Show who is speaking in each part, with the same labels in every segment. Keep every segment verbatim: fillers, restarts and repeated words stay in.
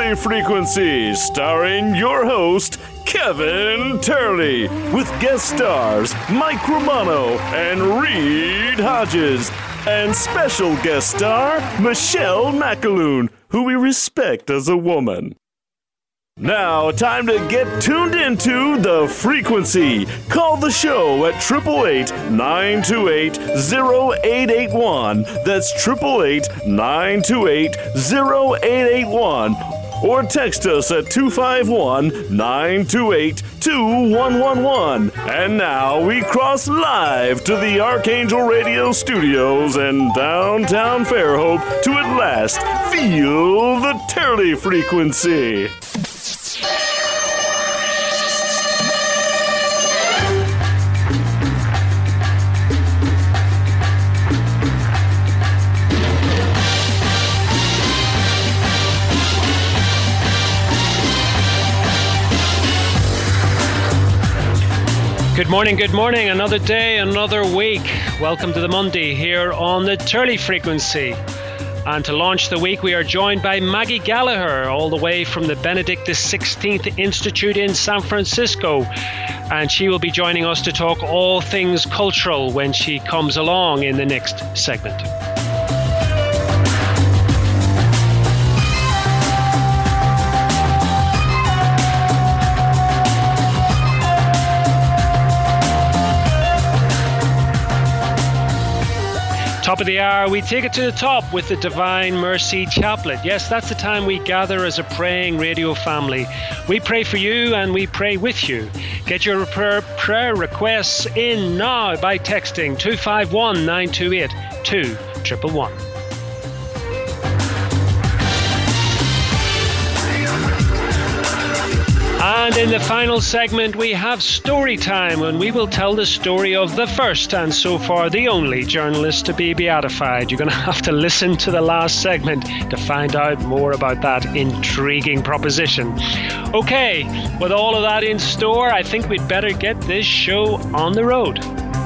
Speaker 1: Turley Frequency, starring your host, Kevin Turley, with guest stars Mike Romano and Reed Hodges, and special guest star Michelle McAloon, who we respect as a woman. Now, time to get tuned into The Frequency. Call the show at eight eight eight, nine two eight, zero eight eight one. That's eight eight eight, nine two eight, zero eight eight one. Or text us at two five one, nine two eight, two one one one. And now we cross live to the Archangel Radio Studios in downtown Fairhope to at last feel the Turley Frequency.
Speaker 2: Good morning, good morning. Another day, another week. Welcome to the Monday here on the Turley Frequency. And to launch the week, we are joined by Maggie Gallagher, all the way from the Benedict the sixteenth Institute in San Francisco. And she will be joining us to talk all things cultural when she comes along in the next segment. Top of the hour, we take it to the top with the Divine Mercy Chaplet. Yes, that's the time we gather as a praying radio family. We pray for you and we pray with you. Get your prayer, prayer requests in now by texting two five one, nine two eight, two one one one. And in the final segment, we have story time, when we will tell the story of the first and so far the only journalist to be beatified. You're going to have to listen to the last segment to find out more about that intriguing proposition. Okay, with all of that in store, I think we'd better get this show on the road.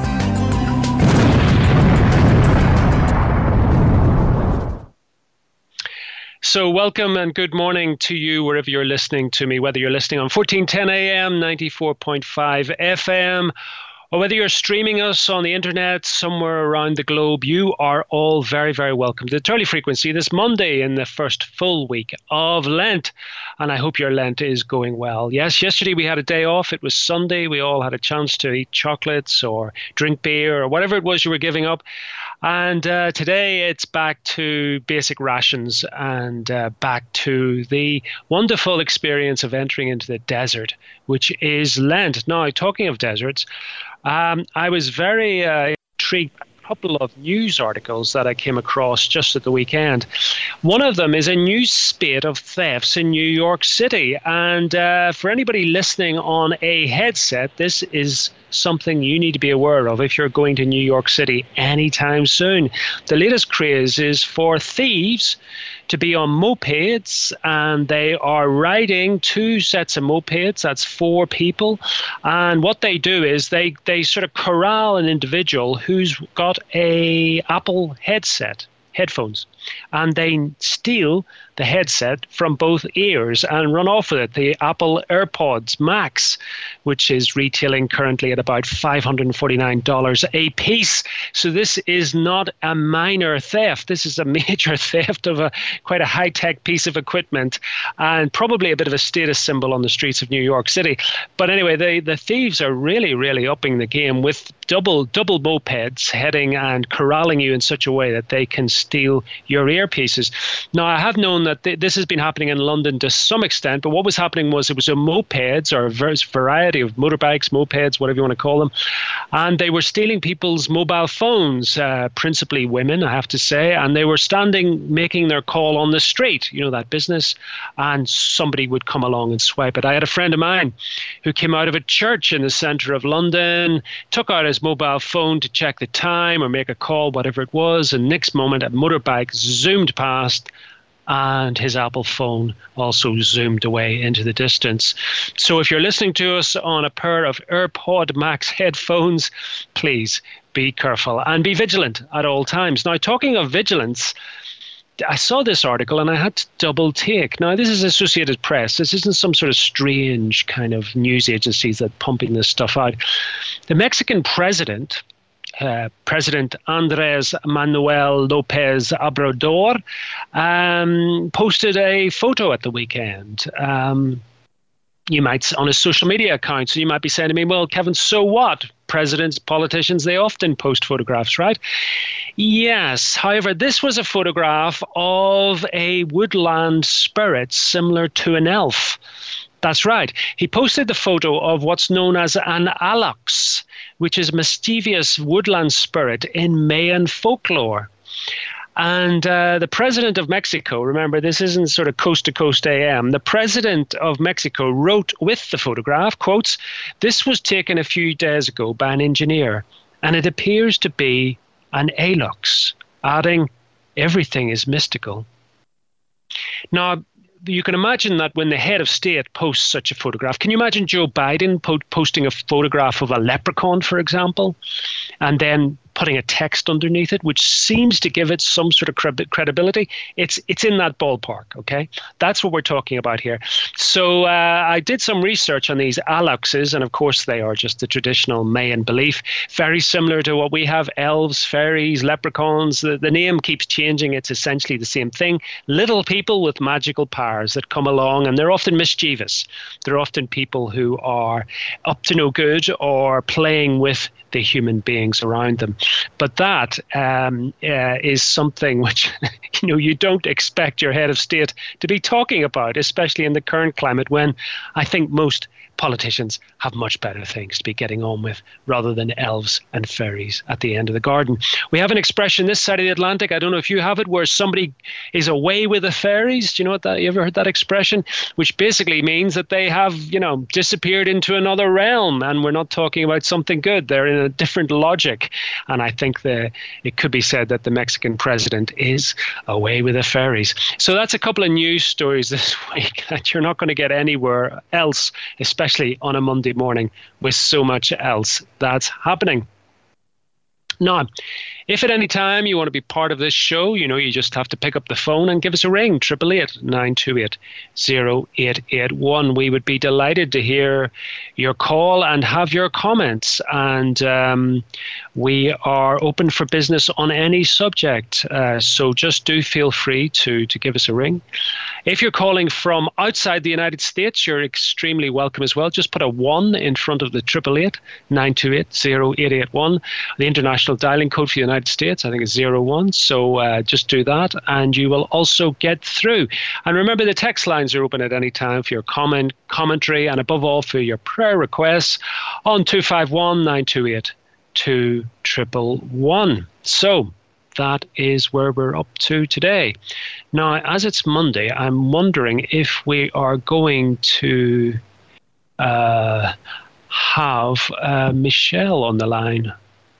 Speaker 2: So welcome and good morning to you wherever you're listening to me, whether you're listening on fourteen ten A M, ninety-four point five F M, or whether you're streaming us on the internet somewhere around the globe. You are all very, very welcome to the Turley Frequency this Monday in the first full week of Lent. And I hope your Lent is going well. Yes, yesterday we had a day off. It was Sunday. We all had a chance to eat chocolates or drink beer or whatever it was you were giving up. And uh, today it's back to basic rations and uh, back to the wonderful experience of entering into the desert, which is Lent. Now, talking of deserts, um, I was very uh, intrigued by a couple of news articles that I came across just at the weekend. One of them is a new spate of thefts in New York City. And uh, for anybody listening on a headset, this is something you need to be aware of if you're going to New York City anytime soon. The latest craze is for thieves to be on mopeds, and they are riding two sets of mopeds. That's four people. And what they do is they, they sort of corral an individual who's got a Apple headset, headphones, and they steal the headset from both ears and run off with it. The Apple AirPods Max, which is retailing currently at about five hundred forty-nine dollars a piece. So this is not a minor theft. This is a major theft of a quite a high-tech piece of equipment, and probably a bit of a status symbol on the streets of New York City. But anyway, they, the thieves are really, really upping the game with double double mopeds heading and corralling you in such a way that they can steal your earpieces. Now, I have known that th- this has been happening in London to some extent, but what was happening was it was a mopeds, or a variety of motorbikes, mopeds, whatever you want to call them, and they were stealing people's mobile phones, uh, principally women, I have to say, and they were standing making their call on the street, you know, that business, and somebody would come along and swipe it. I had a friend of mine who came out of a church in the centre of London, took out his mobile phone to check the time or make a call, whatever it was, and next moment a motorbike zoomed past and his Apple phone also zoomed away into the distance. So if you're listening to us on a pair of AirPod Max headphones, please be careful and be vigilant at all times. Now, talking of vigilance, I saw this article and I had to double take. Now, this is Associated Press. This isn't some sort of strange kind of news agencies that are pumping this stuff out. The Mexican president, uh, President Andres Manuel Lopez Obrador, um, posted a photo at the weekend. Um, you might, on his social media account, so you might be saying to me, well, Kevin, so what? Presidents, politicians, they often post photographs, right? Yes. However, this was a photograph of a woodland spirit similar to an elf. That's right. He posted the photo of what's known as an alox, which is a mischievous woodland spirit in Mayan folklore. And uh, the president of Mexico, remember, this isn't sort of coast to coast A M. The president of Mexico wrote with the photograph, quotes, "This was taken a few days ago by an engineer, and it appears to be an alox," adding, "Everything is mystical." Now, you can imagine that when the head of state posts such a photograph, can you imagine Joe Biden po- posting a photograph of a leprechaun, for example, and then putting a text underneath it, which seems to give it some sort of cred- credibility? It's it's in that ballpark, okay? That's what we're talking about here. So uh, I did some research on these aloxes, and of course they are just the traditional Mayan belief, very similar to what we have, elves, fairies, leprechauns. The, the name keeps changing. It's essentially the same thing. Little people with magical powers that come along, and they're often mischievous. They're often people who are up to no good or playing with the human beings around them. But that um, uh, is something which, you know, you don't expect your head of state to be talking about, especially in the current climate when I think most politicians have much better things to be getting on with rather than elves and fairies at the end of the garden. We have an expression this side of the Atlantic, I don't know if you have it, where somebody is away with the fairies. Do you know what that, you ever heard that expression? Which basically means that they have, you know, disappeared into another realm, and we're not talking about something good. They're in a different logic. And I think the, it could be said that the Mexican president is away with the fairies. So that's a couple of news stories this week that you're not going to get anywhere else, especially on a Monday morning with so much else that's happening. Now, if at any time you want to be part of this show, you know, you just have to pick up the phone and give us a ring, eight eight eight, nine two eight, zero eight eight one. We would be delighted to hear your call and have your comments. And um, we are open for business on any subject. Uh, so just do feel free to, to give us a ring. If you're calling from outside the United States, you're extremely welcome as well. Just put a one in front of the eight eight eight, nine two eight, zero eight eight one. The international dialing code for the United States, I think, is zero one. So uh, just do that and you will also get through. And remember, the text lines are open at any time for your comment, commentary, and above all for your prayer requests on two five one, nine two eight, two one one one. So that is where we're up to today. Now, as it's Monday, I'm wondering if we are going to uh, have uh, Michelle on the line.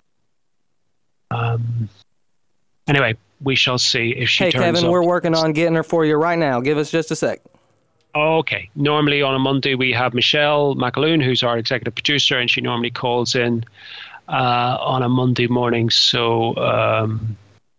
Speaker 2: Um, anyway, we shall see if she
Speaker 3: hey,
Speaker 2: turns
Speaker 3: Kevin,
Speaker 2: up.
Speaker 3: We're working on getting her for you right now. Give us just a sec.
Speaker 2: Okay. Normally on a Monday, we have Michelle McAloon, who's our executive producer, and she normally calls in uh, on a Monday morning. So, um,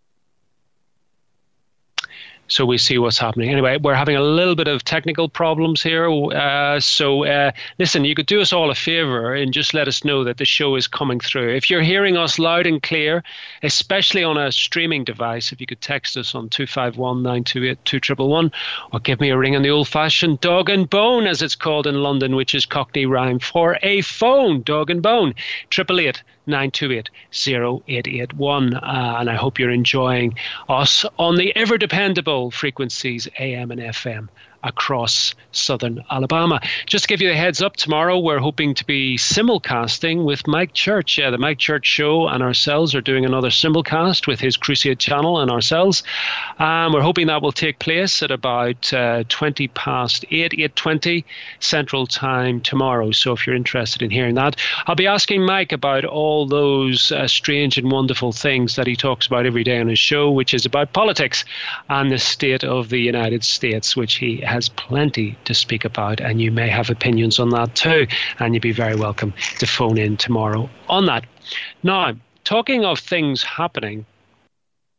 Speaker 2: so we see what's happening. Anyway, we're having a little bit of technical problems here. Uh, so uh, listen, you could do us all a favor and just let us know that the show is coming through. If you're hearing us loud and clear, especially on a streaming device, if you could text us on two five one, nine two eight, two one one one, or give me a ring on the old-fashioned dog and bone, as it's called in London, which is Cockney rhyme for a phone, dog and bone, eight eight eight, nine two eight, zero eight eight one. Uh, and I hope you're enjoying us on the ever-dependable frequencies A M and F M across southern Alabama. Just to give you a heads up, tomorrow we're hoping to be simulcasting with Mike Church. Yeah, the Mike Church Show and ourselves are doing another simulcast with his Crusade channel and ourselves. Um, we're hoping that will take place at about uh, twenty past eight, eight twenty Central Time tomorrow. So if you're interested in hearing that, I'll be asking Mike about all those uh, strange and wonderful things that he talks about every day on his show, which is about politics and the state of the United States, which he has plenty to speak about, and you may have opinions on that too, and you'd be very welcome to phone in tomorrow on that. Now, talking of things happening,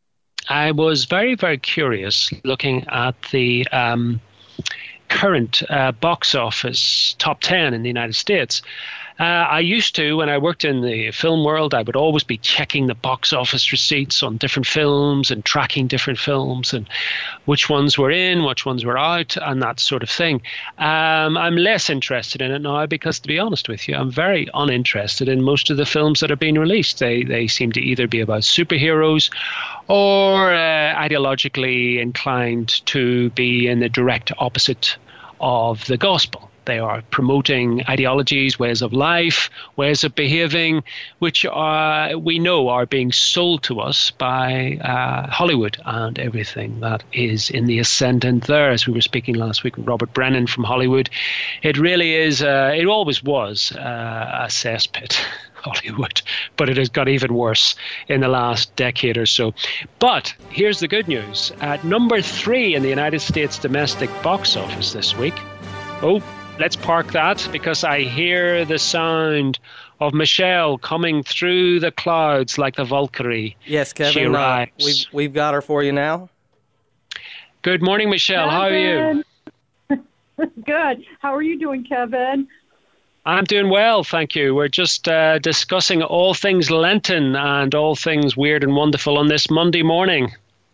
Speaker 2: I was very, very curious looking at the um, current uh, box office top ten in the United States. Uh, I used to, when I worked in the film world, I would always be checking the box office receipts on different films and tracking different films and which ones were in, which ones were out, and that sort of thing. Um, I'm less interested in it now because, to be honest with you, I'm very uninterested in most of the films that are being released. They they seem to either be about superheroes or uh, ideologically inclined to be in the direct opposite of the gospel. They are promoting ideologies, ways of life, ways of behaving, which are, we know are being sold to us by uh, Hollywood and everything that is in the ascendant there. As we were speaking last week with Robert Brennan from Hollywood, it really is, uh, it always was uh, a cesspit. Hollywood, but it has got even worse in the last decade or so. But here's the good news. At number three in the United States domestic box office this week, oh, let's park that because I hear the sound of Michelle coming through the clouds like the Valkyrie.
Speaker 3: Yes, Kevin, uh, we've, we've got her for you now.
Speaker 2: Good morning, Michelle. How are you?
Speaker 4: Good. How are you doing, Kevin?
Speaker 2: I'm doing well, thank you. We're just uh, discussing all things Lenten and all things weird and wonderful on this Monday morning.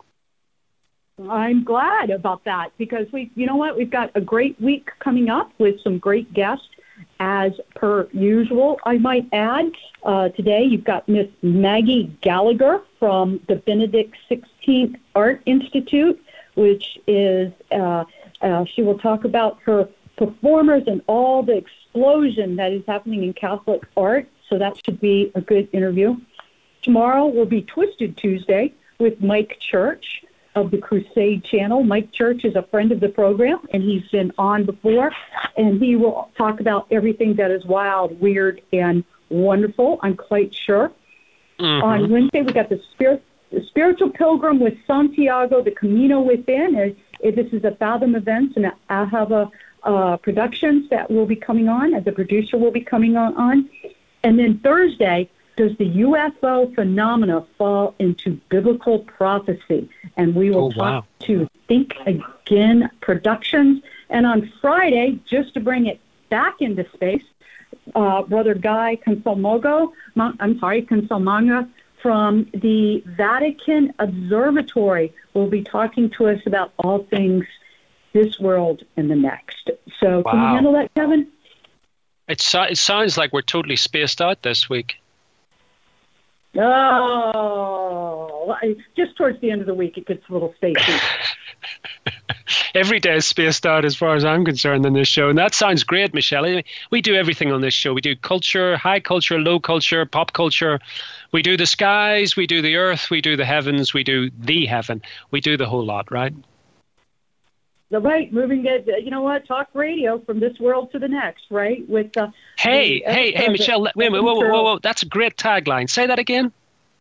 Speaker 4: I'm glad about that because we, you know what, we've got a great week coming up with some great guests as per usual, I might add. Uh, today you've got Miss Maggie Gallagher from the Benedict sixteenth Art Institute, which is, uh, uh, she will talk about her performers and all the explosion that is happening in Catholic art, so that should be a good interview. Tomorrow will be Twisted Tuesday with Mike Church of the Crusade Channel. Mike Church is a friend of the program, and he's been on before, and he will talk about everything that is wild, weird, and wonderful, I'm quite sure. Mm-hmm. On Wednesday, we got the, Spirit, the Spiritual Pilgrim with Santiago, the Camino Within. Uh, this is a Fathom Events, and I have a Uh, productions that will be coming on, and the producer will be coming on, on. And then Thursday, does the U F O phenomena fall into biblical prophecy? And we will
Speaker 2: oh,
Speaker 4: talk
Speaker 2: wow.
Speaker 4: to Think Again Productions. And on Friday, just to bring it back into space, uh, Brother Guy Consalmogo, I'm sorry, Consalmanga from the Vatican Observatory will be talking to us about all things this world and the next. So
Speaker 2: wow.
Speaker 4: Can you handle that, Kevin?
Speaker 2: It, so, it sounds like we're totally spaced out this week.
Speaker 4: Oh, just towards the end of the week, it gets a little spacey.
Speaker 2: Every day is spaced out as far as I'm concerned on this show. And that sounds great, Michelle. We do everything on this show. We do culture, high culture, low culture, pop culture. We do the skies, we do the earth, we do the heavens, we do the heaven. We do the whole lot, right?
Speaker 4: Right, moving it, you know what, talk radio from this world to the next, right? With uh,
Speaker 2: Hey,
Speaker 4: the,
Speaker 2: hey, hey, Michelle, wait a minute, whoa, whoa, whoa, whoa, that's a great tagline. Say that again.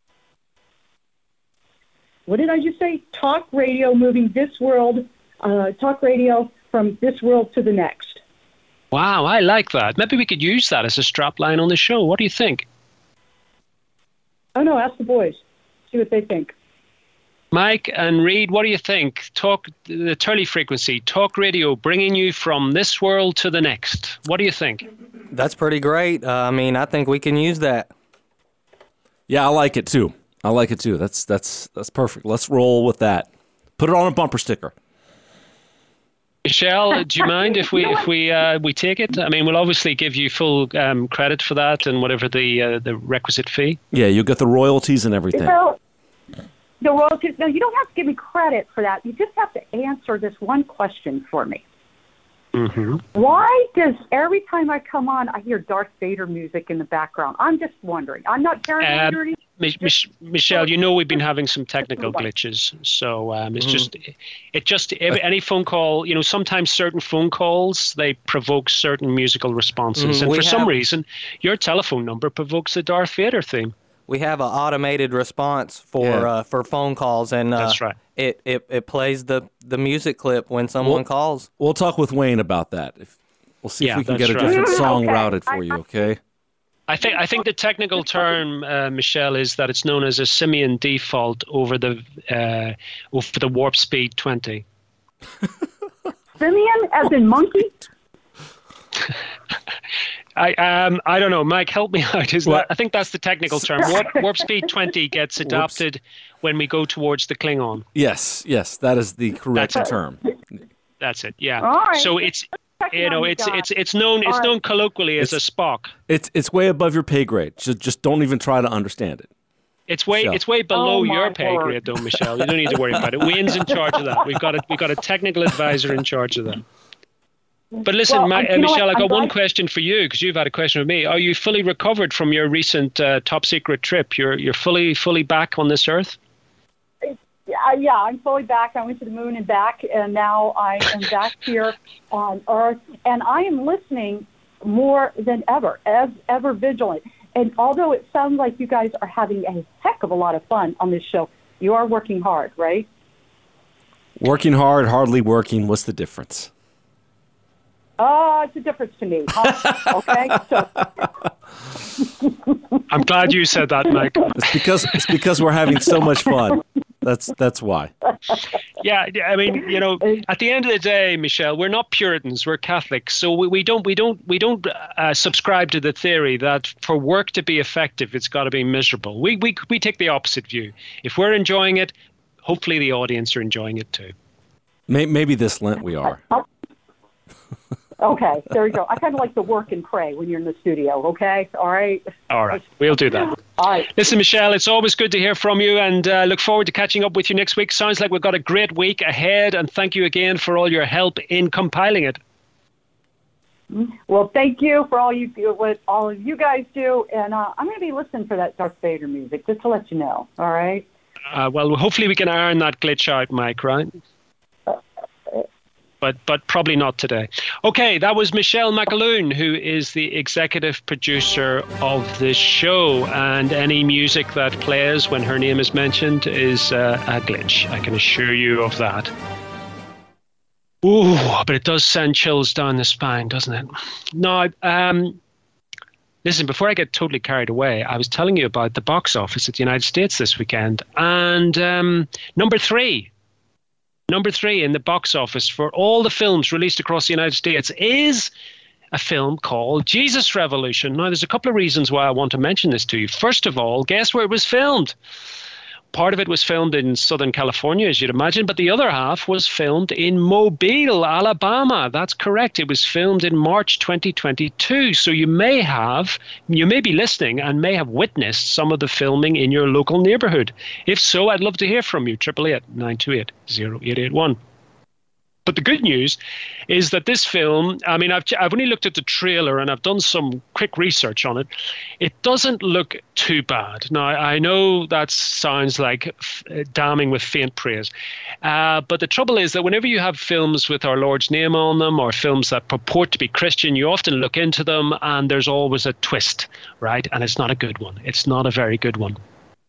Speaker 4: What did I just say? Talk radio moving this world, uh, talk radio from this world to the next.
Speaker 2: Wow, I like that. Maybe we could use that as a strap line on the show. What do you think?
Speaker 4: Oh, no, ask the boys. See what they think.
Speaker 2: Mike and Reed, what do you think? Talk, the Turley frequency, talk radio, bringing you from this world to the next. What do you think?
Speaker 3: That's pretty great. Uh, I mean, I think we can use that.
Speaker 5: Yeah, I like it too. I like it too. That's that's that's perfect. Let's roll with that. Put it on a bumper sticker.
Speaker 2: Michelle, do you mind if we if we uh, we take it? I mean, we'll obviously give you full um, credit for that and whatever the uh, the requisite fee.
Speaker 5: Yeah, you'll get the royalties and everything.
Speaker 4: Well, the royalties. No, you don't have to give me credit for that. You just have to answer this one question for me.
Speaker 2: Mm-hmm.
Speaker 4: Why does every time I come on, I hear Darth Vader music in the background? I'm just wondering. I'm not paranoid or anything.
Speaker 2: Mich- Mich- Michelle, you know we've been having some technical glitches, so um, it's mm. just it just every, any phone call. You know, sometimes certain phone calls they provoke certain musical responses, mm, and for have, some reason, your telephone number provokes the Darth Vader theme.
Speaker 3: We have an automated response for yeah. uh, for phone calls, and uh,
Speaker 2: that's right.
Speaker 3: It, it it plays the, the music clip when someone
Speaker 5: we'll,
Speaker 3: calls.
Speaker 5: We'll talk with Wayne about that. If, we'll see
Speaker 2: yeah,
Speaker 5: if we can get a
Speaker 2: right.
Speaker 5: different song
Speaker 4: okay.
Speaker 5: routed for
Speaker 4: I,
Speaker 5: you. Okay.
Speaker 2: I think I think the technical term, uh, Michelle, is that it's known as a simian default over the uh, over the warp speed twenty.
Speaker 4: Simian, as in monkey?
Speaker 2: I um I don't know, Mike, help me out. Is
Speaker 5: What?
Speaker 2: that, I think that's the technical term. Warp, warp speed twenty gets adopted when we go towards the Klingon.
Speaker 5: Yes, yes, that is the correct
Speaker 2: That's it.
Speaker 5: term.
Speaker 2: That's it. Yeah.
Speaker 4: All right.
Speaker 2: So it's you know it's it's it's known it's
Speaker 4: All right.
Speaker 2: known colloquially as a
Speaker 5: It's-
Speaker 2: Spock.
Speaker 5: It's it's way above your pay grade. Just just don't even try to understand it.
Speaker 2: It's way
Speaker 5: Michelle.
Speaker 2: it's way below
Speaker 4: Oh, my
Speaker 2: your pay
Speaker 4: word.
Speaker 2: grade, though, Michelle. You don't need to worry about it. Wayne's in charge of that. We've got a we've got a technical advisor in charge of that. But listen,
Speaker 4: Well,
Speaker 2: Ma-
Speaker 4: you
Speaker 2: uh,
Speaker 4: know what?
Speaker 2: Michelle, I
Speaker 4: I'm
Speaker 2: got one
Speaker 4: glad-
Speaker 2: question for you because you've had a question with me. Are you fully recovered from your recent uh, top secret trip? You're you're fully fully back on this earth?
Speaker 4: Yeah, yeah, I'm fully back. I went to the moon and back, and now I am back here on Earth. And I am listening more than ever, as ever vigilant. And although it sounds like you guys are having a heck of a lot of fun on this show, you are working hard, right?
Speaker 5: Working hard, hardly working. What's the difference?
Speaker 4: Oh, it's a difference to me. Huh? Okay, so
Speaker 2: I'm glad you said that, Mike.
Speaker 5: It's because it's because we're having so much fun. That's that's why.
Speaker 2: Yeah, I mean, you know, at the end of the day, Michelle, we're not Puritans, we're Catholics, so we, we don't we don't we don't uh, subscribe to the theory that for work to be effective, it's got to be miserable. We we we take the opposite view. If we're enjoying it, hopefully the audience are enjoying it too.
Speaker 5: May- Maybe this Lent we are.
Speaker 4: okay, there you go. I kind of like to work and pray when you're in the studio. Okay, all right,
Speaker 2: All right, we'll do that.
Speaker 4: all right.
Speaker 2: Listen, Michelle, it's always good to hear from you, and uh, look forward to catching up with you next week. Sounds like we've got a great week ahead, and thank you again for all your help in compiling it.
Speaker 4: Well, thank you for all you do, what all of you guys do, and uh, I'm going to be listening for that Darth Vader music, just to let you know. All right.
Speaker 2: Uh, well, hopefully we can iron that glitch out, Mike, right? But but probably not today. Okay, that was Michelle McAloon, who is the executive producer of this show. And any music that plays when her name is mentioned is uh, a glitch. I can assure you of that. Ooh, but it does send chills down the spine, doesn't it? No, um, listen, before I get totally carried away, I was telling you about the box office at the United States this weekend. And um, number three, Number three in the box office for all the films released across the United States is a film called Jesus Revolution. Now, there's a couple of reasons why I want to mention this to you. First of all, guess where it was filmed? Part of it was filmed in Southern California, as you'd imagine, but the other half was filmed in Mobile, Alabama. That's correct. It was filmed in March twenty twenty-two. So you may have, you may be listening and may have witnessed some of the filming in your local neighborhood. If so, I'd love to hear from you. eight eight eight, nine two eight, zero eight eight one. But the good news is that this film, I mean, I've, I've only looked at the trailer and I've done some quick research on it. It doesn't look too bad. Now, I know that sounds like f- damning with faint praise. Uh, but the trouble is that whenever you have films with our Lord's name on them or films that purport to be Christian, you often look into them and there's always a twist, right? And it's not a good one. It's not a very good one.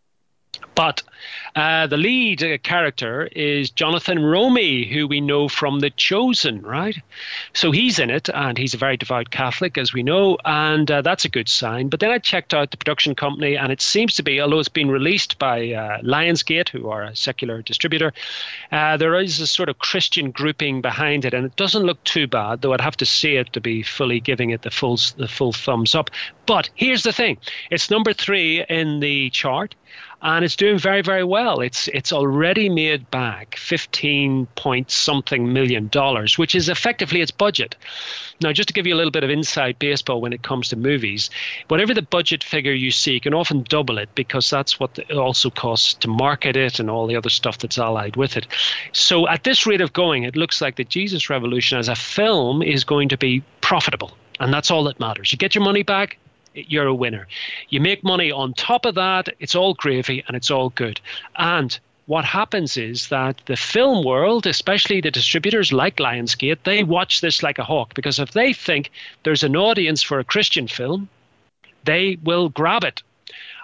Speaker 2: But uh, the lead uh, character is Jonathan Romy, who we know from The Chosen, right? So he's in it, and he's a very devout Catholic, as we know, and uh, that's a good sign. But then I checked out the production company, and it seems to be, although it's been released by uh, Lionsgate, who are a secular distributor, uh, there is a sort of Christian grouping behind it, and it doesn't look too bad, though I'd have to see it to be fully giving it the full, the full thumbs up. But here's the thing. It's number three in the chart. And it's doing very, very well. It's it's already made back fifteen point something million dollars, which is effectively its budget. Now, just to give you a little bit of inside baseball when it comes to movies, whatever the budget figure you see, you can often double it because that's what it also costs to market it and all the other stuff that's allied with it. So at this rate of going, it looks like the Jesus Revolution as a film is going to be profitable. And that's all that matters. You get your money back, you're a winner. You make money on top of that, it's all gravy and it's all good. And what happens is that the film world, especially the distributors like Lionsgate, they watch this like a hawk, because if they think there's an audience for a Christian film, they will grab it.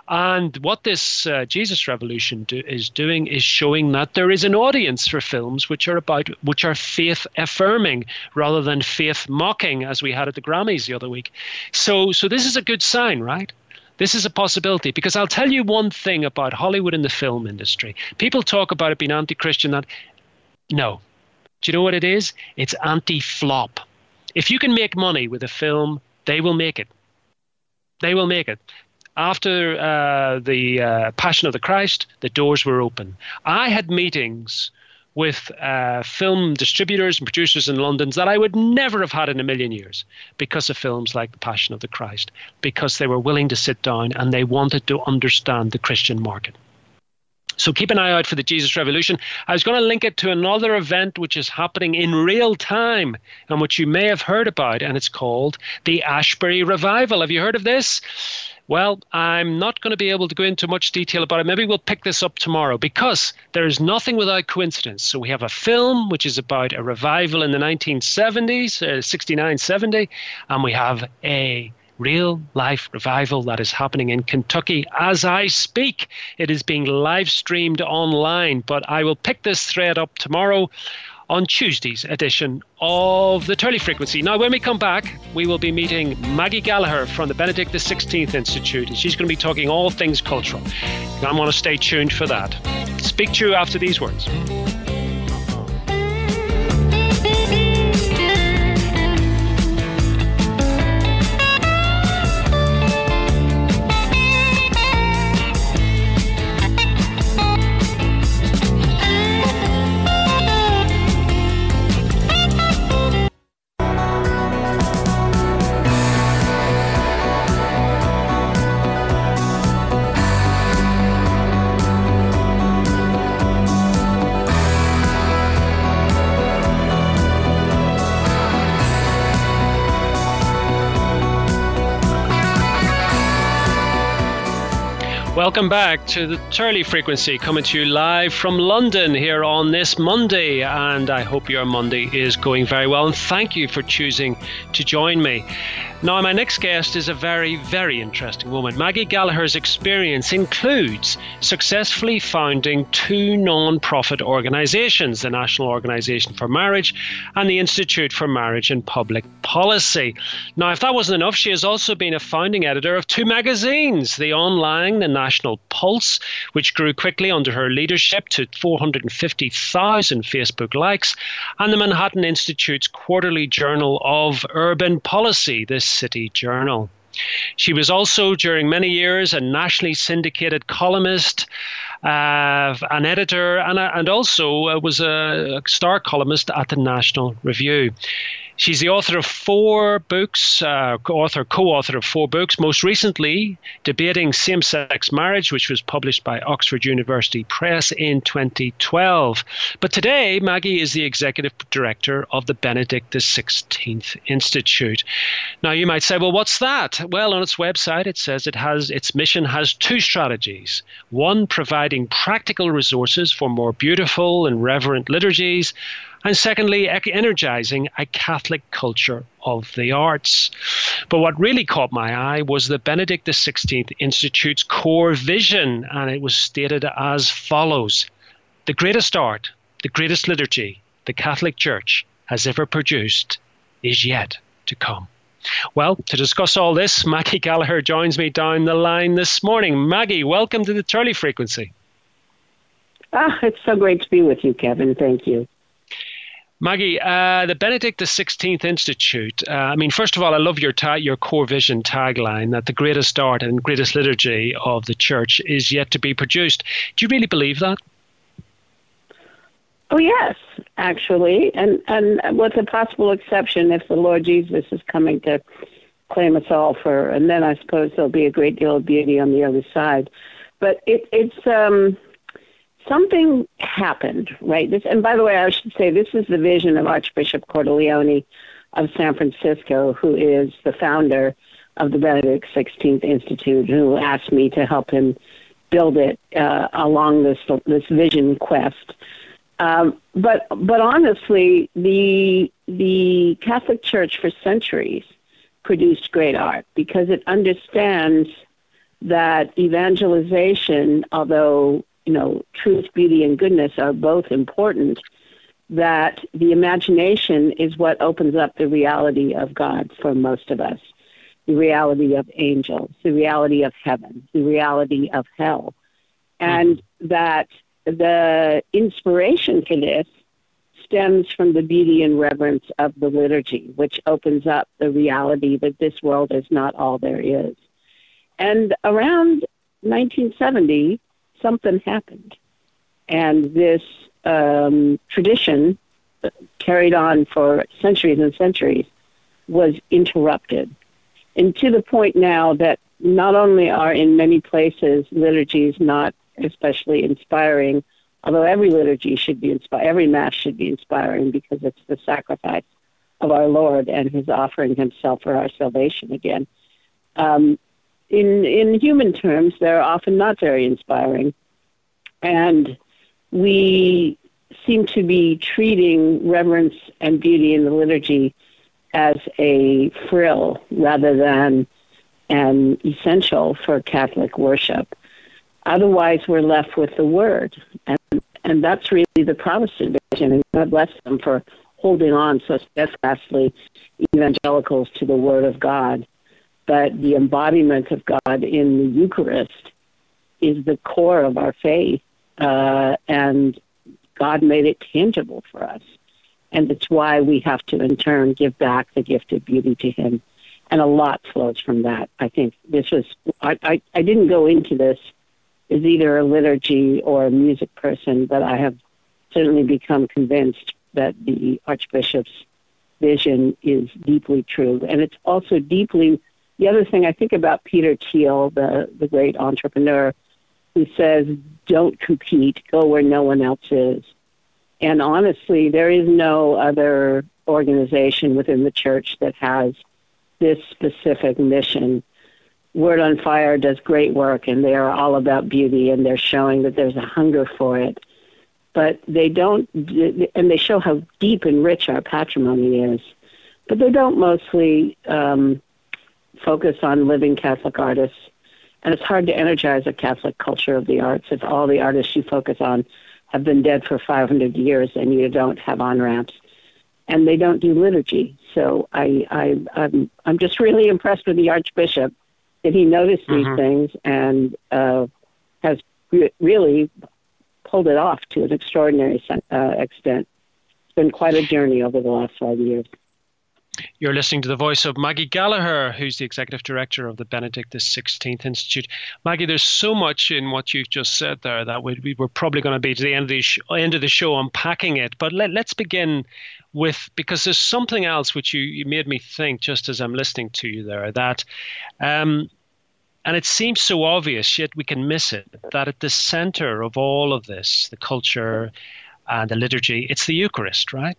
Speaker 2: And what this uh, Jesus Revolution do, is doing is showing that there is an audience for films which are about which are faith affirming rather than faith mocking, as we had at the Grammys the other week. So, so this is a good sign, right? This is a possibility, because I'll tell you one thing about Hollywood and the film industry. People talk about it being anti-Christian. That no, do you know what it is? It's anti-flop. If you can make money with a film, they will make it. They will make it. After uh, the uh, Passion of the Christ, the doors were open. I had meetings with uh, film distributors and producers in London that I would never have had in a million years because of films like The Passion of the Christ, because they were willing to sit down and they wanted to understand the Christian market. So keep an eye out for the Jesus Revolution. I was going to link it to another event which is happening in real time and which you may have heard about, and it's called the Ashbury Revival. Have you heard of this? Well, I'm not going to be able to go into much detail about it. Maybe we'll pick this up tomorrow, because there is nothing without coincidence. So we have a film which is about a revival in the nineteen seventies, uh, sixty-nine seventy, and we have a real life revival that is happening in Kentucky as I speak. It is being live streamed online, but I will pick this thread up tomorrow on Tuesday's edition of the Turley Frequency. Now, when we come back, we will be meeting Maggie Gallagher from the Benedict the sixteenth Institute, and she's going to be talking all things cultural. I want to stay tuned for that. Speak to you after these words. Welcome back to the Turley Frequency, coming to you live from London here on this Monday, and I hope your Monday is going very well, and thank you for choosing to join me. Now, my next guest is a very, very interesting woman. Maggie Gallagher's experience includes successfully founding two non-profit organizations, the National Organization for Marriage and the Institute for Marriage and Public Policy. Now, if that wasn't enough, she has also been a founding editor of two magazines, the Online, the National Pulse, which grew quickly under her leadership to four hundred fifty thousand Facebook likes, and the Manhattan Institute's quarterly journal of urban policy, the City Journal. She was also, during many years, a nationally syndicated columnist, uh, an editor, and, a, and also uh, was a star columnist at the National Review. She's the author of four books, uh, author, co-author of four books, most recently Debating Same-Sex Marriage, which was published by Oxford University Press in twenty twelve. But today, Maggie is the executive director of the Benedict the sixteenth Institute. Now, you might say, well, what's that? Well, on its website, it says it has its mission has two strategies. One, providing practical resources for more beautiful and reverent liturgies, and secondly, energizing a Catholic culture of the arts. But what really caught my eye was the Benedict the sixteenth Institute's core vision, and it was stated as follows: the greatest art, the greatest liturgy the Catholic Church has ever produced is yet to come. Well, to discuss all this, Maggie Gallagher joins me down the line this morning. Maggie, welcome to the Turley Frequency.
Speaker 6: Ah, it's so great to be with you, Kevin. Thank you.
Speaker 2: Maggie, uh, the Benedict the sixteenth Institute, uh, I mean, first of all, I love your ta- your core vision tagline that the greatest art and greatest liturgy of the Church is yet to be produced. Do you really believe that?
Speaker 6: Oh, yes, actually, and, and with a possible exception if the Lord Jesus is coming to claim us all for, and then I suppose there'll be a great deal of beauty on the other side. But it, it's... um. Something happened, right? This, and by the way, I should say this is the vision of Archbishop Cordileone of San Francisco, who is the founder of the Benedict sixteenth Institute, who asked me to help him build it uh, along this this vision quest. Um, but but honestly, the the Catholic Church for centuries produced great art because it understands that evangelization, although, you know, truth, beauty, and goodness are both important, that the imagination is what opens up the reality of God for most of us, the reality of angels, the reality of heaven, the reality of hell, and mm-hmm. that the inspiration for this stems from the beauty and reverence of the liturgy, which opens up the reality that this world is not all there is. And around nineteen seventy, something happened. And this um, tradition, uh, carried on for centuries and centuries, was interrupted. And to the point now that not only are in many places liturgies not especially inspiring, although every liturgy should be inspiring, every Mass should be inspiring because it's the sacrifice of our Lord and his offering himself for our salvation again. Um, in, in human terms, they're often not very inspiring. And we seem to be treating reverence and beauty in the liturgy as a frill rather than an essential for Catholic worship. Otherwise, we're left with the Word. And, and that's really the Protestant vision. And God bless them for holding on so steadfastly, evangelicals, to the Word of God. But the embodiment of God in the Eucharist is the core of our faith. Uh, and God made it tangible for us. And it's why we have to, in turn, give back the gift of beauty to him. And a lot flows from that. I think this was, I, I, I didn't go into this as either a liturgy or a music person, but I have certainly become convinced that the Archbishop's vision is deeply true. And it's also deeply, the other thing I think about Peter Thiel, the, the great entrepreneur, who says, don't compete, go where no one else is. And honestly, there is no other organization within the church that has this specific mission. Word on Fire does great work, and they are all about beauty, and they're showing that there's a hunger for it. But they don't, and they show how deep and rich our patrimony is, but they don't mostly um, focus on living Catholic artists. And it's hard to energize a Catholic culture of the arts if all the artists you focus on have been dead for five hundred years and you don't have on-ramps. And they don't do liturgy. So I, I, I'm, I'm just really impressed with the Archbishop that he noticed these mm-hmm. things and uh, has re- really pulled it off to an extraordinary uh, extent. It's been quite a journey over the last five years.
Speaker 2: You're listening to the voice of Maggie Gallagher, who's the executive director of the Benedict the sixteenth Institute. Maggie, there's so much in what you've just said there that we, we we're probably going to be to the end of the sh- end of the show unpacking it. But let, let's begin with, because there's something else which you, you made me think just as I'm listening to you there, that, um, and it seems so obvious, yet we can miss it, that at the center of all of this, the culture and the liturgy, it's the Eucharist, right?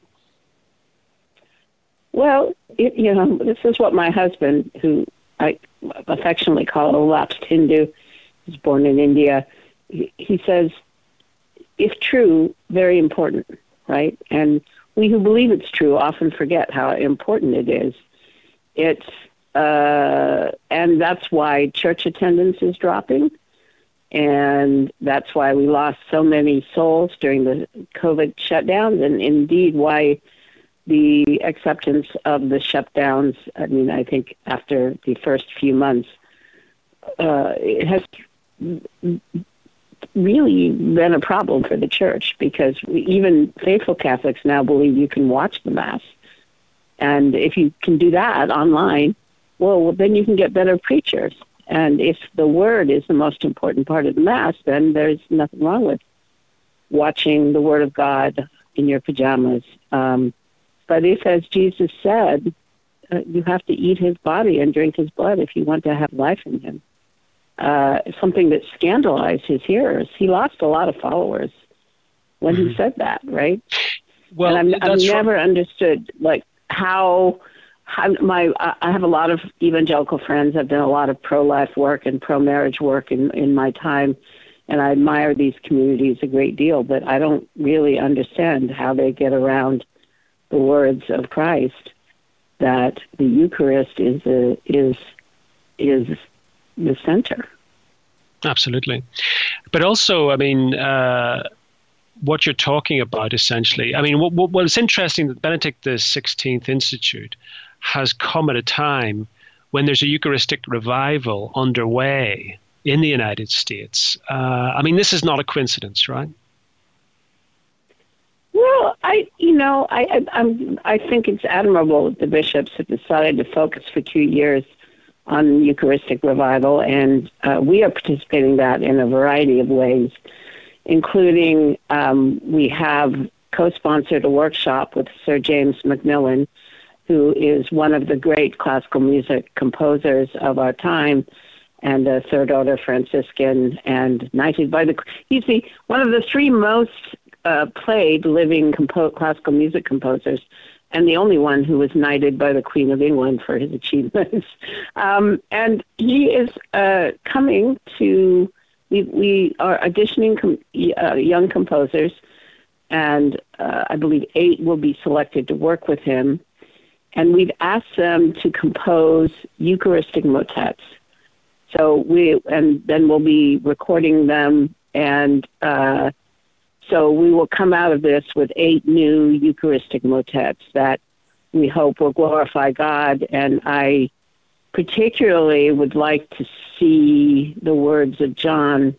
Speaker 6: Well, it, you know, this is what my husband, who I affectionately call a lapsed Hindu, was born in India, he, he says, if true, very important, right? And we who believe it's true often forget how important it is. It's, uh, and that's why church attendance is dropping. And that's why we lost so many souls during the COVID shutdowns, and indeed why the acceptance of the shutdowns, I mean, I think after the first few months, uh, it has really been a problem for the church, because we, even faithful Catholics now believe you can watch the Mass. And if you can do that online, well, then you can get better preachers. And if the Word is the most important part of the Mass, then there's nothing wrong with watching the Word of God in your pajamas. Um, But if, as Jesus said, uh, you have to eat his body and drink his blood if you want to have life in him, uh, something that scandalized his hearers. He lost a lot of followers when mm-hmm. he said that, right?
Speaker 2: Well,
Speaker 6: and I'm, I've never
Speaker 2: right.
Speaker 6: understood, like, how, how my I have a lot of evangelical friends. I've done a lot of pro-life work and pro-marriage work in, in my time, and I admire these communities a great deal, but I don't really understand how they get around the words of Christ that the Eucharist is a, is is the center
Speaker 2: Absolutely. But also, I mean, uh, what you're talking about essentially, I mean, what, what, well, it's interesting that Benedict the sixteenth Institute has come at a time when there's a Eucharistic revival underway in the United States. Uh, I mean, this is not a coincidence, right?
Speaker 6: Well, I, you know, I, I, I'm, I think it's admirable that the bishops have decided to focus for two years on Eucharistic revival, and uh, we are participating in that in a variety of ways, including um, we have co-sponsored a workshop with Sir James Macmillan, who is one of the great classical music composers of our time, and a third order Franciscan, and knighted by the. He's the one of the three most uh, played living compo- classical music composers, and the only one who was knighted by the Queen of England for his achievements. um, and he is uh, coming to. We we are auditioning com- uh, young composers, and uh, I believe eight will be selected to work with him. And we've asked them to compose Eucharistic motets. So we, and then we'll be recording them, and uh, so we will come out of this with eight new Eucharistic motets that we hope will glorify God. And I particularly would like to see the words of John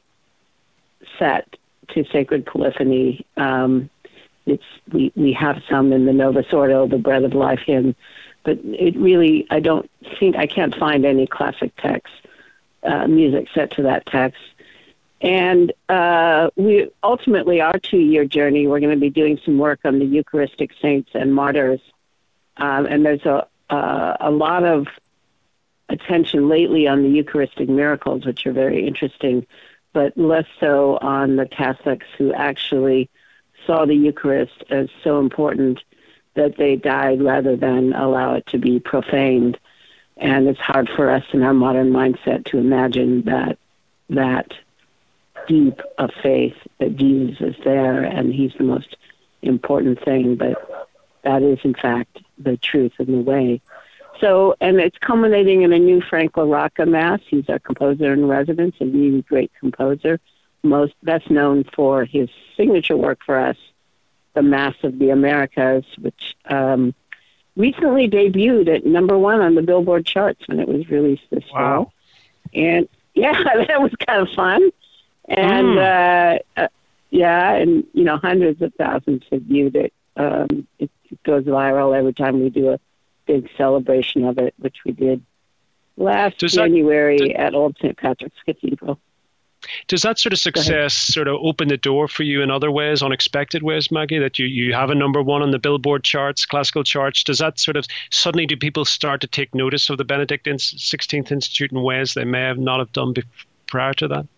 Speaker 6: set to Sacred Polyphony. Um, it's we, we have some in the Novus Ordo, the Bread of Life hymn, but it really, I don't think, I can't find any classic text. Uh, music set to that text. And uh, we ultimately, our two-year journey, we're going to be doing some work on the Eucharistic saints and martyrs. Um, and there's a, uh, a lot of attention lately on the Eucharistic miracles, which are very interesting, but less so on the Catholics who actually saw the Eucharist as so important that they died rather than allow it to be profaned. And it's hard for us in our modern mindset to imagine that that deep of faith, that Jesus is there and he's the most important thing, but that is, in fact, the truth and the way. So, and it's culminating in a new Frank LaRocca Mass. He's our composer in residence, a really great composer, most best known for his signature work for us, the Mass of the Americas, which um, recently debuted at number one on the Billboard charts when it was released this
Speaker 2: wow.
Speaker 6: fall. And yeah, that was kind of fun. And mm. uh, uh, yeah, and you know, hundreds of thousands have viewed it. Um, it. It goes viral every time we do a big celebration of it, which we did last does January that, does, at Old Saint Patrick's Cathedral.
Speaker 2: Does that sort of success sort of open the door for you in other ways, unexpected ways, Maggie, that you, you have a number one on the Billboard charts, classical charts? Does that sort of, suddenly do people start to take notice of the Benedict sixteenth Institute in ways they may have not have done before, prior to that?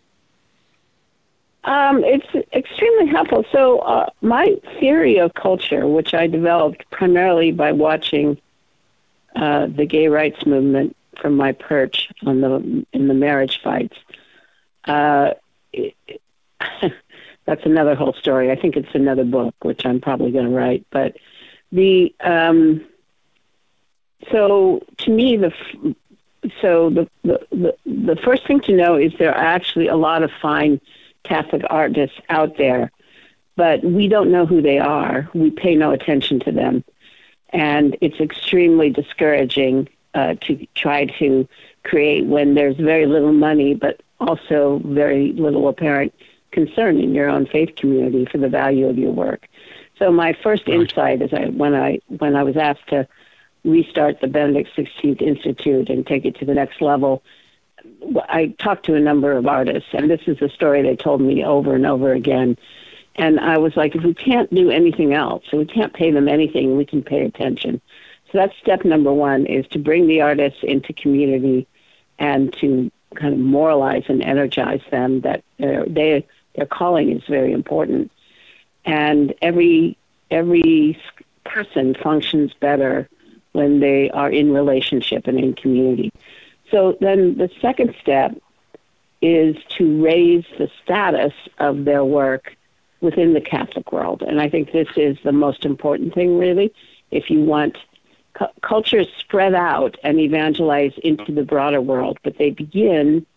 Speaker 6: Um, it's extremely helpful. So uh, my theory of culture, which I developed primarily by watching uh, the gay rights movement from my perch on the in the marriage fights, uh, it, that's another whole story. I think it's another book, which I'm probably going to write. But the um, so to me the so the, the the the first thing to know is there are actually a lot of fine Catholic artists out there, but we don't know who they are. We pay no attention to them. And it's extremely discouraging uh, to try to create when there's very little money, but also very little apparent concern in your own faith community for the value of your work. So my first right. insight is I, when I when I was asked to restart the Benedict sixteenth Institute and take it to the next level, I talked to a number of artists, and this is a story they told me over and over again. And I was like, if we can't do anything else, so we can't pay them anything, we can pay attention. So that's step number one, is to bring the artists into community and to kind of moralize and energize them that their, their, their calling is very important. And every every person functions better when they are in relationship and in community. So then the second step is to raise the status of their work within the Catholic world. And I think this is the most important thing, really. If you want cu- cultures spread out and evangelize into the broader world, but they begin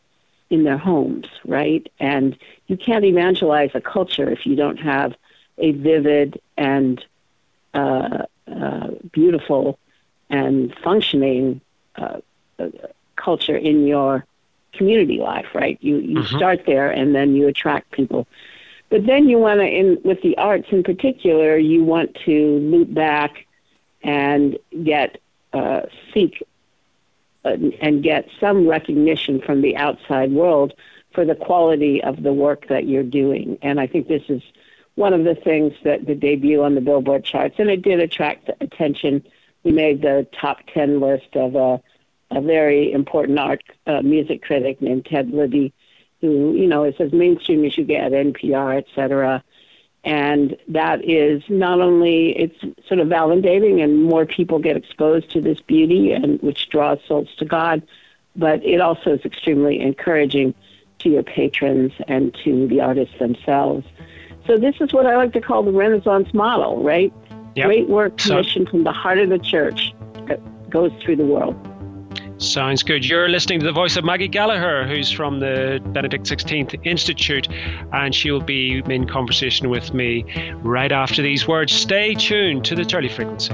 Speaker 6: in their homes, right? And you can't evangelize a culture if you don't have a vivid and uh, uh, beautiful and functioning uh, culture in your community life, right? You you mm-hmm. start there, and then you attract people. But then you want to, in with the arts in particular, you want to loop back and get uh, seek uh, and get some recognition from the outside world for the quality of the work that you're doing. And I think this is one of the things that the debut on the Billboard charts, and it did attract attention. We made the top ten list of a, a very important art uh, music critic named Ted Libby, who, you know, is as mainstream as you get, N P R, et cetera. And that is not only, it's sort of validating and more people get exposed to this beauty, and which draws souls to God, but it also is extremely encouraging to your patrons and to the artists themselves. So this is what I like to call the Renaissance model, right? Yep. Great work commissioned so, from the heart of the church that goes through the world.
Speaker 2: Sounds good. You're listening to the voice of Maggie Gallagher, who's from the Benedict sixteenth Institute, and she'll be in conversation with me right after these words. Stay tuned to the Turley Frequency.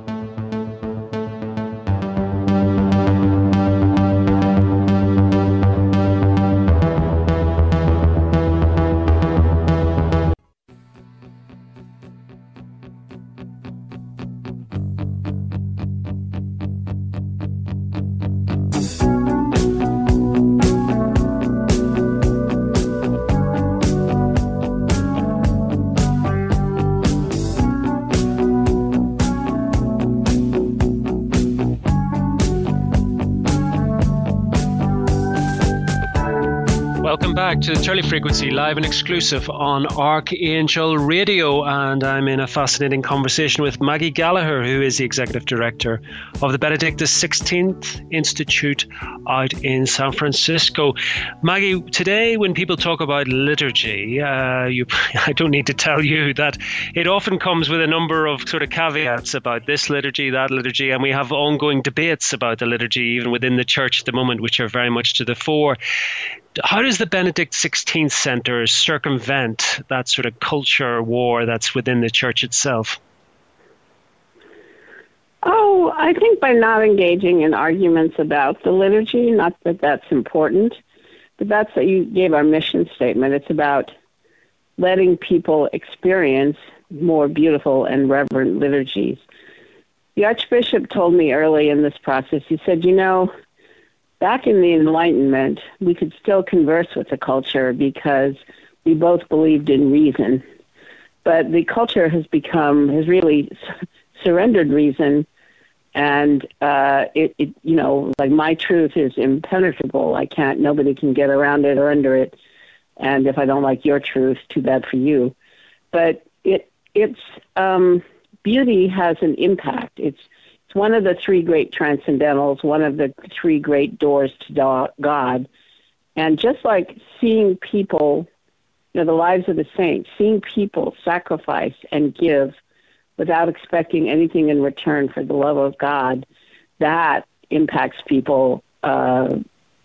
Speaker 2: Back to the Turley Frequency, live and exclusive on Archangel Radio, and I'm in a fascinating conversation with Maggie Gallagher, who is the Executive Director of the Benedict sixteenth Institute out in San Francisco. Maggie, today when people talk about liturgy, uh, you, I don't need to tell you that it often comes with a number of sort of caveats about this liturgy, that liturgy, and we have ongoing debates about the liturgy even within the church at the moment, which are very much to the fore. How does the Benedict sixteenth Center circumvent that sort of culture war that's within the church itself?
Speaker 6: Oh, I think by not engaging in arguments about the liturgy, not that that's important, but that's what you gave our mission statement. It's about letting people experience more beautiful and reverent liturgies. The Archbishop told me early in this process, he said, you know, back in the Enlightenment, we could still converse with the culture because we both believed in reason. But the culture has become, has really surrendered reason. And uh, it, it, you know, like my truth is impenetrable. I can't, nobody can get around it or under it. And if I don't like your truth, too bad for you. But it, it's, um, beauty has an impact. It's, It's one of the three great transcendentals, one of the three great doors to God. And just like seeing people, you know, the lives of the saints, seeing people sacrifice and give without expecting anything in return for the love of God, that impacts people uh,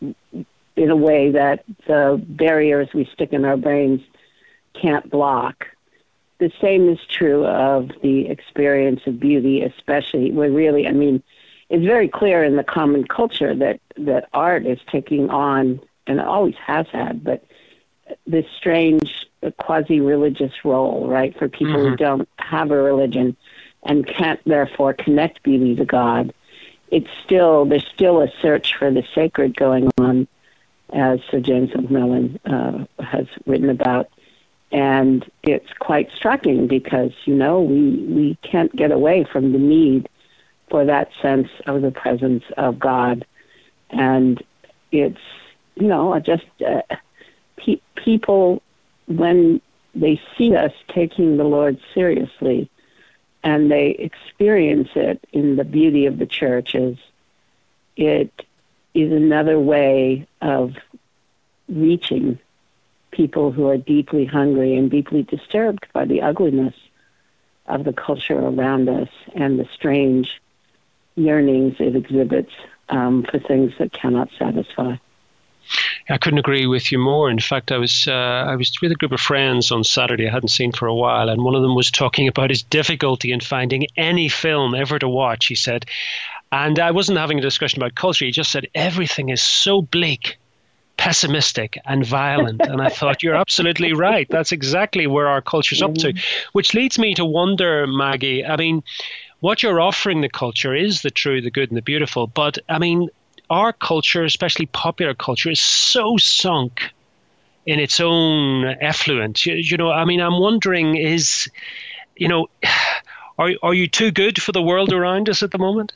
Speaker 6: in a way that the barriers we stick in our brains can't block. The same is true of the experience of beauty, especially where really, I mean, it's very clear in the common culture that, that art is taking on, and it always has had, but this strange quasi-religious role, right, for people mm-hmm. who don't have a religion and can't therefore connect beauty to God. It's still, there's still a search for the sacred going on, as Sir James McMillan uh, has written about. And it's quite striking because, you know, we, we can't get away from the need for that sense of the presence of God. And it's, you know, just uh, pe- people, when they see us taking the Lord seriously and they experience it in the beauty of the churches, it is another way of reaching people who are deeply hungry and deeply disturbed by the ugliness of the culture around us and the strange yearnings it exhibits um, for things that cannot satisfy.
Speaker 2: I couldn't agree with you more. In fact, I was uh, I was with a group of friends on Saturday I hadn't seen for a while, and one of them was talking about his difficulty in finding any film ever to watch, he said. And I wasn't having a discussion about culture. He just said, everything is so bleak, pessimistic and violent. And I thought, you're absolutely right. That's exactly where our culture's up to. Which leads me to wonder, Maggie, I mean, what you're offering the culture is the true, the good and the beautiful. But I mean, our culture, especially popular culture, is so sunk in its own effluent. You, you know, I mean, I'm wondering is, you know, are, are you too good for the world around us at the moment?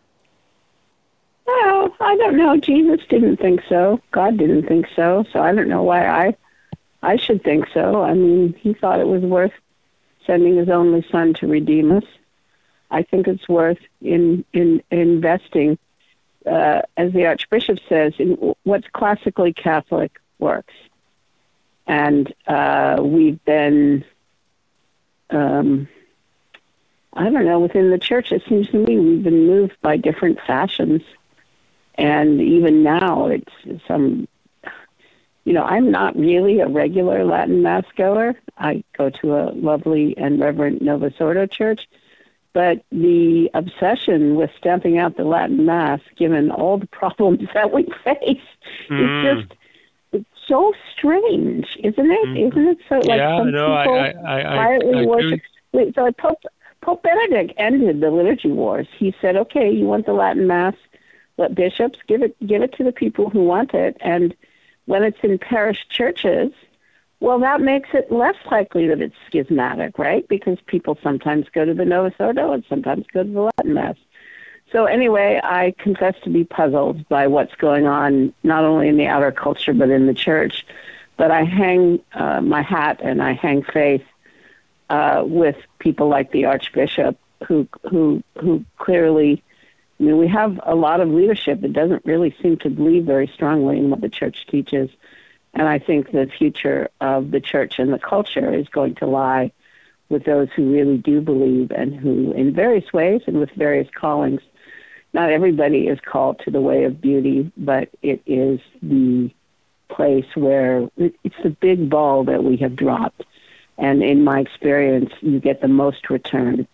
Speaker 6: Well, I don't know. Jesus didn't think so. God didn't think so. So I don't know why I, I should think so. I mean, he thought it was worth sending his only son to redeem us. I think it's worth in, in, investing, uh, as the Archbishop says, in what's classically Catholic works. And uh, we've been, um, I don't know, within the church, it seems to me we've been moved by different fashions. And even now, it's some, you know, I'm not really a regular Latin Mass goer. I go to a lovely and reverent Novus Ordo church. But the obsession with stamping out the Latin Mass, given all the problems that we face, mm. is just it's so strange, isn't it? Mm. Isn't it so? Like
Speaker 2: yeah,
Speaker 6: some
Speaker 2: no,
Speaker 6: people
Speaker 2: I, I, I,
Speaker 6: quietly
Speaker 2: I, I
Speaker 6: worship. Wait, so Pope, Pope Benedict ended the liturgy wars. He said, "Okay, you want the Latin Mass? Let bishops give it give it to the people who want it, and when it's in parish churches." Well, that makes it less likely that it's schismatic, right? Because people sometimes go to the Novus Ordo and sometimes go to the Latin Mass. So anyway, I confess to be puzzled by what's going on, not only in the outer culture, but in the church. But I hang uh, my hat and I hang faith uh, with people like the Archbishop who, who, who clearly, I mean, we have a lot of leadership that doesn't really seem to believe very strongly in what the church teaches. And I think the future of the church and the culture is going to lie with those who really do believe and who, in various ways and with various callings, not everybody is called to the way of beauty, but it is the place where it's the big ball that we have dropped. And in my experience, you get the most return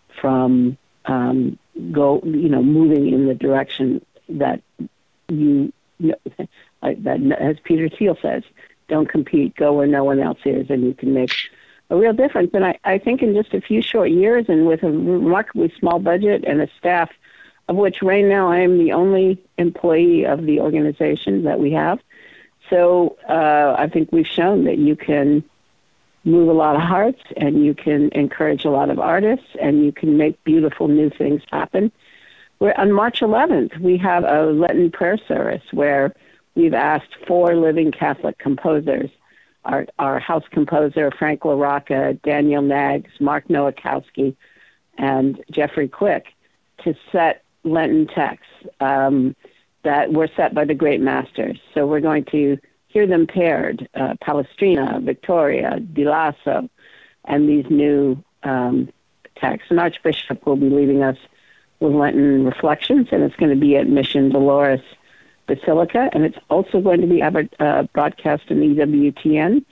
Speaker 6: from um, go, you know, moving in the direction that you. you know, Like that, as Peter Thiel says, don't compete, go where no one else is, and you can make a real difference. And I, I think in just a few short years and with a remarkably small budget and a staff, of which right now I am the only employee of the organization that we have. So uh, I think we've shown that you can move a lot of hearts and you can encourage a lot of artists and you can make beautiful new things happen. We're, on March eleventh, we have a Lenten prayer service where we've asked four living Catholic composers, our, our house composer, Frank LaRocca, Daniel Naggs, Mark Nowakowski, and Jeffrey Quick, to set Lenten texts um, that were set by the great masters. So we're going to hear them paired, uh, Palestrina, Victoria, Di Lasso, and these new um, texts. And Archbishop will be leading us with Lenten reflections, and it's going to be at Mission Dolores Basilica, and it's also going to be uh, broadcast in E W T N.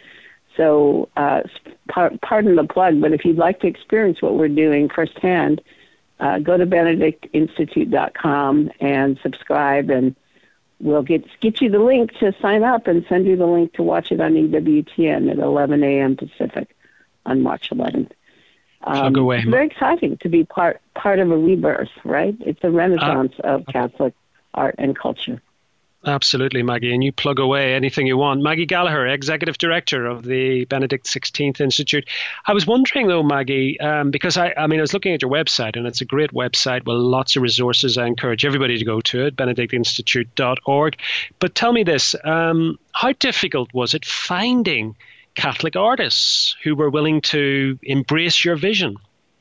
Speaker 6: So uh, par- pardon the plug, but if you'd like to experience what we're doing firsthand, uh, go to benedict institute dot com and subscribe, and we'll get get you the link to sign up and send you the link to watch it on E W T N at eleven a.m. Pacific on March eleventh. Um,
Speaker 2: away.
Speaker 6: It's very exciting to be part part of a rebirth, right? It's a renaissance uh, of Catholic art and culture.
Speaker 2: Absolutely, Maggie, and you plug away anything you want. Maggie Gallagher, Executive Director of the Benedict sixteenth Institute. I was wondering, though, Maggie, um, because I, I mean, I was looking at your website, and it's a great website with lots of resources. I encourage everybody to go to it, benedict institute dot org. But tell me this, um, how difficult was it finding Catholic artists who were willing to embrace your vision?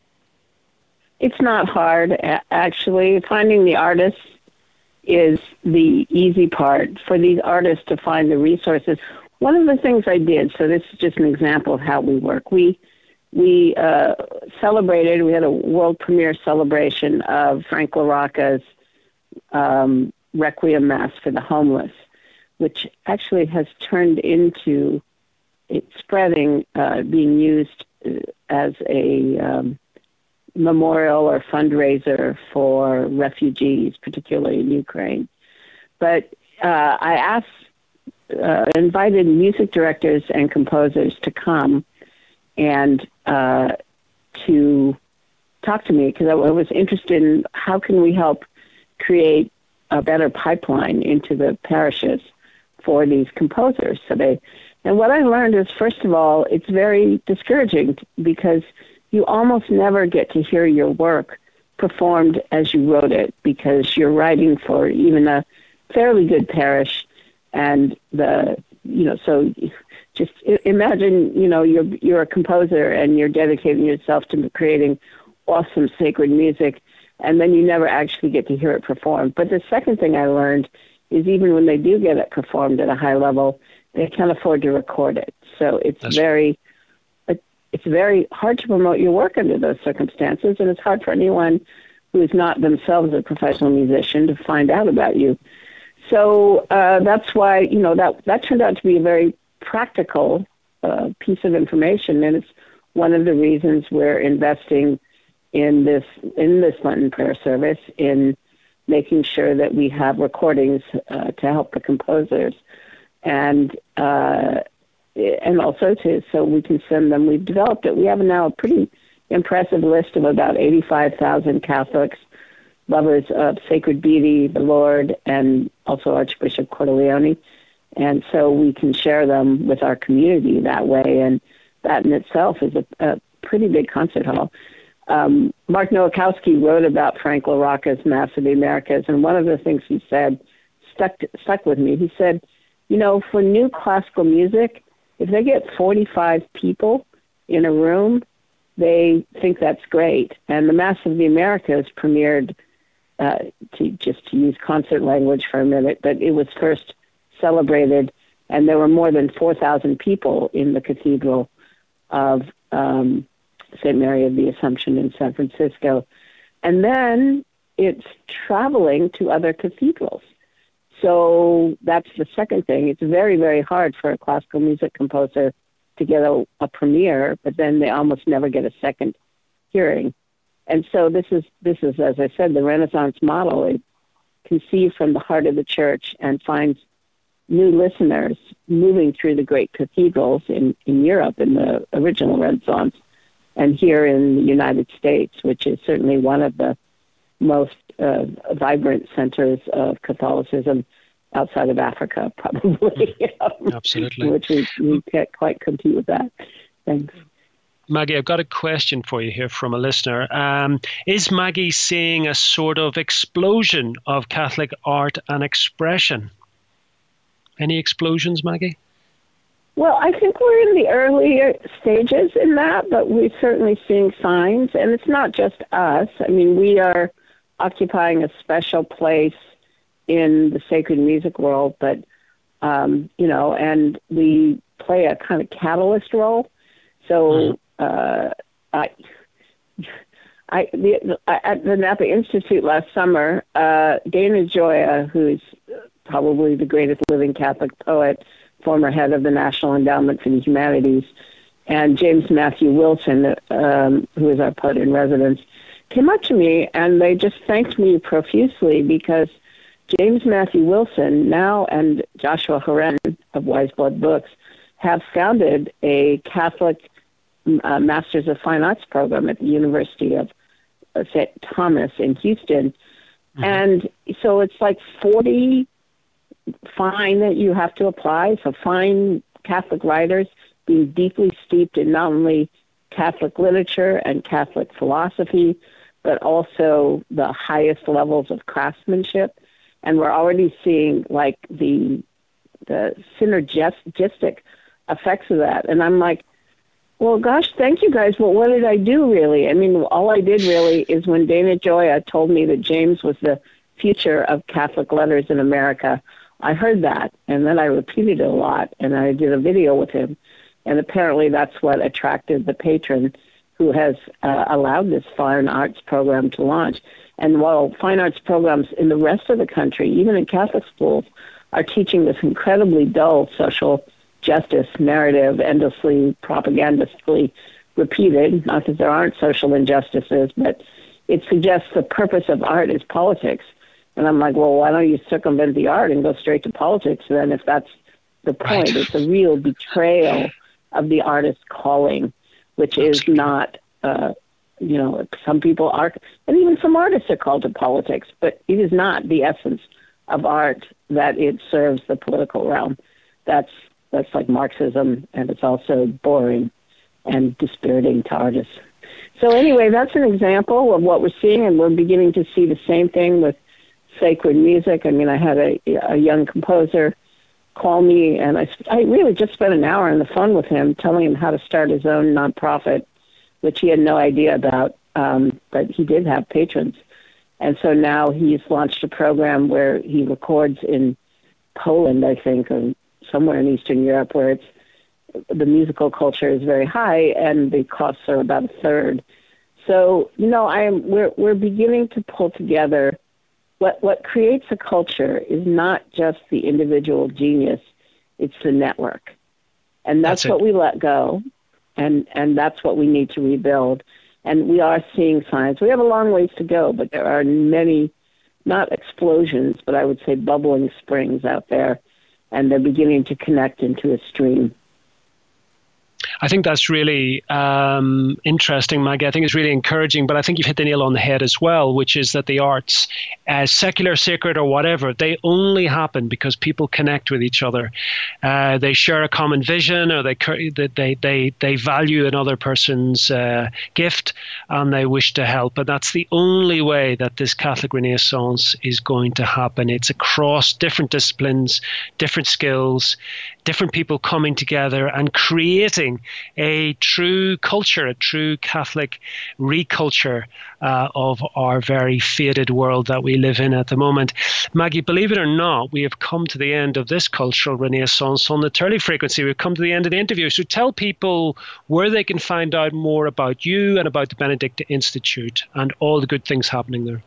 Speaker 6: It's not hard, actually. Finding the artists is the easy part. For these artists to find the resources. One of the things I did, so this is just an example of how we work. We we uh, celebrated, we had a world premiere celebration of Frank LaRocca's um, Requiem Mass for the Homeless, which actually has turned into it's spreading, uh, being used as a um, memorial or fundraiser for refugees, particularly in Ukraine. But uh, I asked, uh, invited music directors and composers to come and uh, to talk to me, because I, I was interested in how can we help create a better pipeline into the parishes for these composers. So they, and what I learned is, first of all, it's very discouraging because you almost never get to hear your work performed as you wrote it, because you're writing for even a fairly good parish, and the, you know, so just imagine, you know, you're you're a composer and you're dedicating yourself to creating awesome sacred music, and then you never actually get to hear it performed. But the second thing I learned is even when they do get it performed at a high level, they can't afford to record it. So it's That's very, it, it's very hard to promote your work under those circumstances, and it's hard for anyone who is not themselves a professional musician to find out about you. So uh, that's why, you know, that, that turned out to be a very practical uh, piece of information, and it's one of the reasons we're investing in this in this Lenten prayer service, in making sure that we have recordings uh, to help the composers, and uh, and also to so we can send them. We've developed it. We have now a pretty impressive list of about eighty-five thousand Catholics, lovers of sacred beauty, the Lord, and also Archbishop Cordileone. And so we can share them with our community that way, and that in itself is a, a pretty big concert hall. Um, Mark Nowakowski wrote about Frank LaRocca's Mass of the Americas, and one of the things he said stuck stuck with me. He said, you know, for new classical music, if they get forty-five people in a room, they think that's great. And the Mass of the Americas premiered, uh, to just to use concert language for a minute, but it was first celebrated, and there were more than four thousand people in the Cathedral of um, Saint Mary of the Assumption in San Francisco. And then it's traveling to other cathedrals. So that's the second thing. It's very, very hard for a classical music composer to get a, a premiere, but then they almost never get a second hearing. And so this is, this is, as I said, the Renaissance model. It conceived from the heart of the church and finds new listeners moving through the great cathedrals in, in Europe in the original Renaissance, and here in the United States, which is certainly one of the most uh, vibrant centers of Catholicism outside of Africa, probably.
Speaker 2: Absolutely.
Speaker 6: Which we, we can't quite compete with that. Thanks.
Speaker 2: Maggie, I've got a question for you here from a listener. Um, is Maggie seeing a sort of explosion of Catholic art and expression? Any explosions, Maggie?
Speaker 6: Well, I think we're in the earlier stages in that, but we're certainly seeing signs. And it's not just us. I mean, we are occupying a special place in the sacred music world, but, um, you know, and we play a kind of catalyst role. So uh, I, I, the, at the Napa Institute last summer, uh, Dana Gioia, who's probably the greatest living Catholic poet, former head of the National Endowment for the Humanities, and James Matthew Wilson, um, who is our poet in residence, came up to me and they just thanked me profusely because James Matthew Wilson now and Joshua Horen of Wise Blood Books have founded a Catholic uh, Masters of Fine Arts program at the University of uh, Saint Thomas in Houston. Mm-hmm. And so it's like forty fine that you have to apply. So fine Catholic writers being deeply steeped in not only Catholic literature and Catholic philosophy, but also the highest levels of craftsmanship. And we're already seeing like the the synergistic effects of that. And I'm like, well, gosh, thank you guys. But what did I do really? I mean, all I did really is when Dana Gioia told me that James was the future of Catholic letters in America, I heard that, and then I repeated it a lot, and I did a video with him. And apparently that's what attracted the patron who has uh, allowed this fine arts program to launch. And while fine arts programs in the rest of the country, even in Catholic schools, are teaching this incredibly dull social justice narrative, endlessly propagandistically repeated. Not that there aren't social injustices, but it suggests the purpose of art is politics. And I'm like, well, why don't you circumvent the art and go straight to politics then, if that's the point? Right. It's a real betrayal of the artist's calling, which is not, uh, you know, some people are, and even some artists are called to politics, but it is not the essence of art that it serves the political realm. That's that's like Marxism, and it's also boring and dispiriting to artists. So anyway, that's an example of what we're seeing, and we're beginning to see the same thing with sacred music. I mean, I had a, a young composer call me, and I, I really just spent an hour on the phone with him, telling him how to start his own nonprofit, which he had no idea about, um, but he did have patrons. And so now he's launched a program where he records in Poland, I think, or somewhere in Eastern Europe, where it's the musical culture is very high and the costs are about a third. So, you know, I am we're we're beginning to pull together. What what creates a culture is not just the individual genius, it's the network. And that's, that's what we let go, and, and that's what we need to rebuild. And we are seeing signs. We have a long ways to go, but there are many, not explosions, but I would say bubbling springs out there, and they're beginning to connect into a stream.
Speaker 2: I think that's really um, interesting, Maggie. I think it's really encouraging, but I think you've hit the nail on the head as well, which is that the arts, uh, secular, sacred, or whatever, they only happen because people connect with each other. Uh, they share a common vision, or they they they they value another person's uh, gift, and they wish to help. And that's the only way that this Catholic Renaissance is going to happen. It's across different disciplines, different skills, different people coming together and creating a true culture, a true Catholic reculture uh, of our very faded world that we live in at the moment. Maggie, believe it or not, we have come to the end of this cultural renaissance on the Turley Frequency. We've come to the end of the interview. So tell people where they can find out more about you and about the Benedict Institute and all the good things happening there.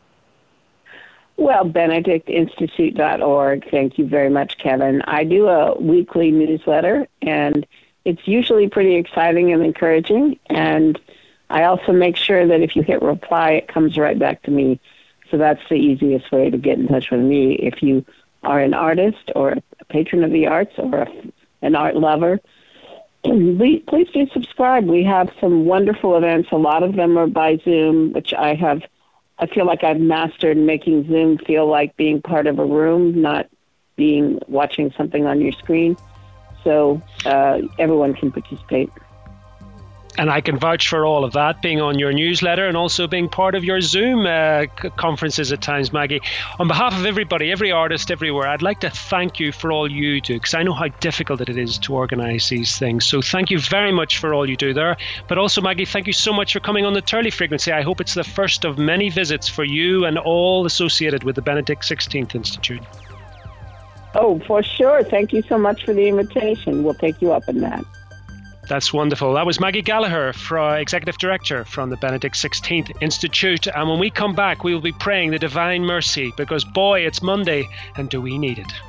Speaker 6: Well, benedict institute dot org. Thank you very much, Kevin. I do a weekly newsletter, and it's usually pretty exciting and encouraging. And I also make sure that if you hit reply, it comes right back to me. So that's the easiest way to get in touch with me. If you are an artist or a patron of the arts or a, an art lover, please, please do subscribe. We have some wonderful events. A lot of them are by Zoom, which I have I feel like I've mastered making Zoom feel like being part of a room, not being watching something on your screen. So uh, everyone can participate.
Speaker 2: And I can vouch for all of that, being on your newsletter and also being part of your Zoom uh, conferences at times, Maggie. On behalf of everybody, every artist, everywhere, I'd like to thank you for all you do, because I know how difficult it is to organize these things. So thank you very much for all you do there. But also, Maggie, thank you so much for coming on the Turley Frequency. I hope it's the first of many visits for you and all associated with the Benedict sixteenth Institute.
Speaker 6: Oh, for sure. Thank you so much for the invitation. We'll take you up on that.
Speaker 2: That's wonderful. That was Maggie Gallagher, for, Executive Director from the Benedict sixteenth Institute. And when we come back, we will be praying the Divine Mercy, because boy, it's Monday, and do we need it.